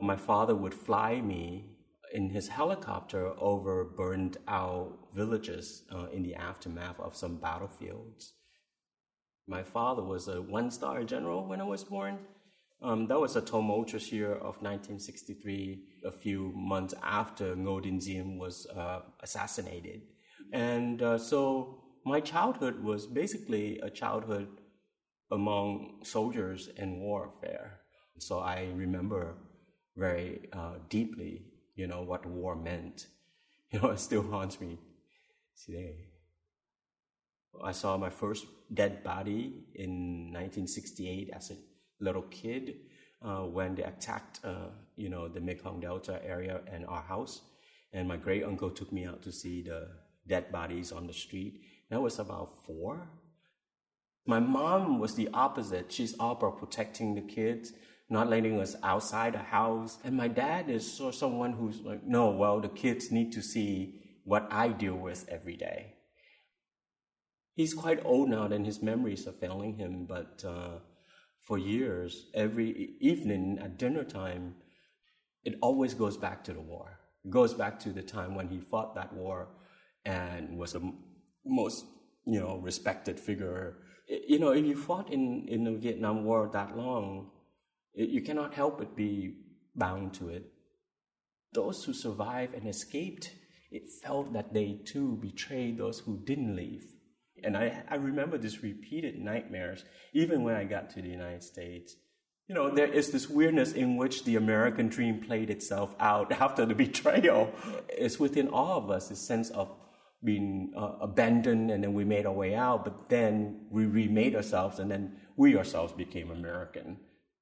My father would fly me in his helicopter over burned out villages in the aftermath of some battlefields. My father was a one-star general when I was born. That was a tumultuous year of 1963, a few months after Ngo Dinh Diem was assassinated. And so my childhood was basically a childhood among soldiers and warfare. So I remember very deeply, what war meant. It still haunts me today. I saw my first dead body in 1968 as a little kid when they attacked, the Mekong Delta area and our house. And my great uncle took me out to see the dead bodies on the street. And I was about 4. My mom was the opposite. She's all about protecting the kids, not letting us outside the house. And my dad is someone who's like, no, well, the kids need to see what I deal with every day. He's quite old now and his memories are failing him, but for years, every evening at dinner time, it always goes back to the war. It goes back to the time when he fought that war and was the most, respected figure. If you fought in the Vietnam War that long, you cannot help but be bound to it. Those who survived and escaped, it felt that they too betrayed those who didn't leave. And I remember these repeated nightmares, even when I got to the United States. There is this weirdness in which the American dream played itself out after the betrayal. It's within all of us, this sense of being abandoned, and then we made our way out, but then we remade ourselves, and then we ourselves became American.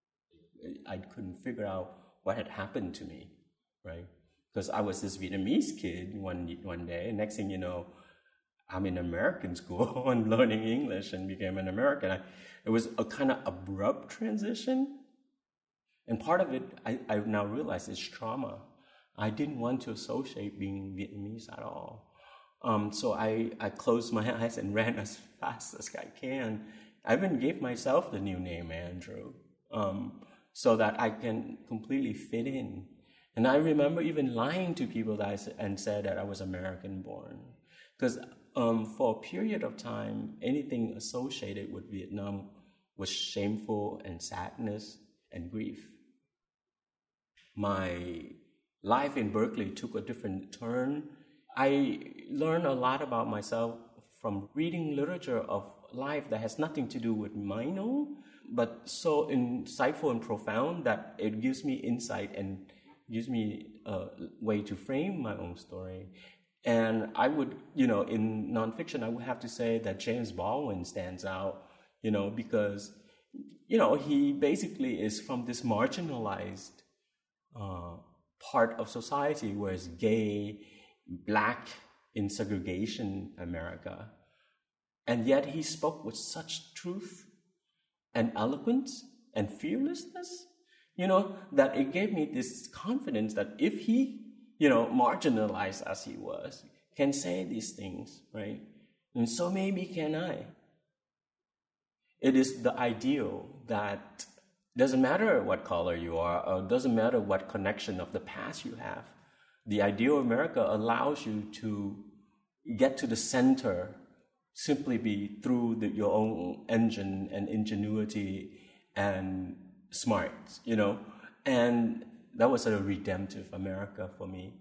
I couldn't figure out what had happened to me, right? Because I was this Vietnamese kid one day, and next thing you know, I'm in American school and learning English and became an American. It was a kind of abrupt transition. And part of it, I now realize, is trauma. I didn't want to associate being Vietnamese at all. So I closed my eyes and ran as fast as I can. I even gave myself the new name, Andrew, so that I can completely fit in. And I remember even lying to people and said that I was American born. Because for a period of time, anything associated with Vietnam was shameful and sadness and grief. My life in Berkeley took a different turn. I learned a lot about myself from reading literature of life that has nothing to do with mine own, but so insightful and profound that it gives me insight and gives me a way to frame my own story. And I would, in nonfiction, I would have to say that James Baldwin stands out, because, he basically is from this marginalized part of society, whereas gay, Black in segregation America. And yet he spoke with such truth and eloquence and fearlessness, that it gave me this confidence that if he, marginalized as he was, can say these things, right? And so maybe can I. It is the ideal that doesn't matter what color you are, or doesn't matter what connection of the past you have. The ideal America allows you to get to the center simply be through your own engine and ingenuity and smarts, And that was a redemptive America for me.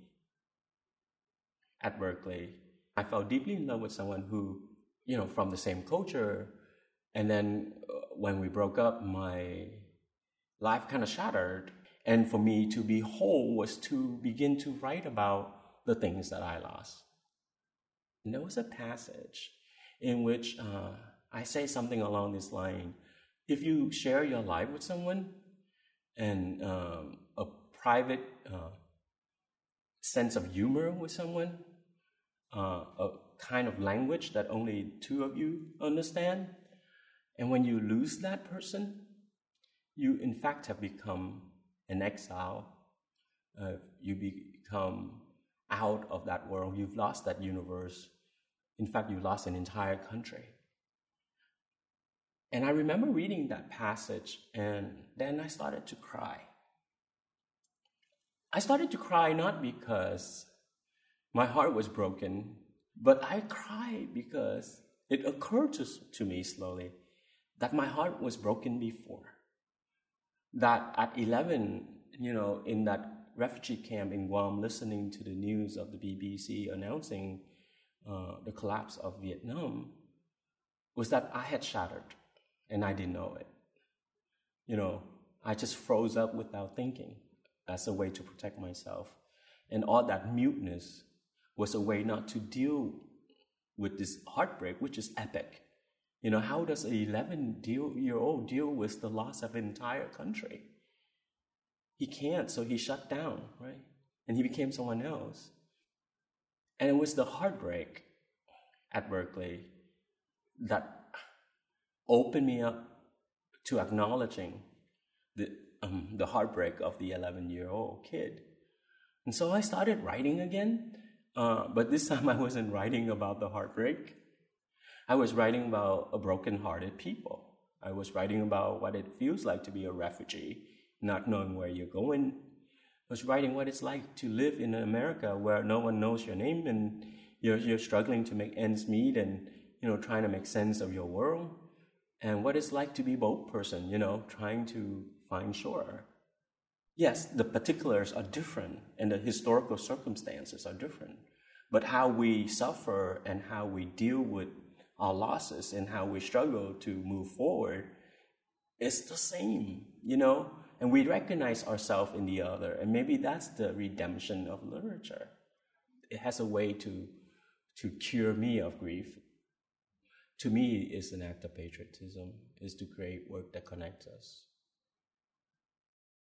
At Berkeley, I fell deeply in love with someone who, from the same culture. And then when we broke up, my life kind of shattered. And for me to be whole was to begin to write about the things that I lost. And there was a passage in which I say something along this line. If you share your life with someone and a private sense of humor with someone, a kind of language that only two of you understand, and when you lose that person, you in fact have become an exile. You become out of that world. You've lost that universe. In fact, you lost an entire country. And I remember reading that passage, and then I started to cry. I started to cry not because my heart was broken, but I cried because it occurred to me slowly that my heart was broken before. That at 11, in that refugee camp in Guam, listening to the news of the BBC announcing the collapse of Vietnam, was that I had shattered and I didn't know it. I just froze up without thinking as a way to protect myself. And all that muteness was a way not to deal with this heartbreak, which is epic. How does an 11-year-old deal with the loss of an entire country? He can't, so he shut down, right? And he became someone else. And it was the heartbreak at Berkeley that opened me up to acknowledging the heartbreak of the 11-year-old kid. And so I started writing again, but this time I wasn't writing about the heartbreak. I was writing about a broken-hearted people. I was writing about what it feels like to be a refugee, not knowing where you're going. I was writing what it's like to live in America where no one knows your name and you're struggling to make ends meet and, trying to make sense of your world. And what it's like to be boat person, trying to find shore. Yes, the particulars are different and the historical circumstances are different. But how we suffer and how we deal with our losses and how we struggle to move forward is the same, and we recognize ourselves in the other. And maybe that's the redemption of literature. It has a way to cure me of grief. To me, it's an act of patriotism, is to create work that connects us.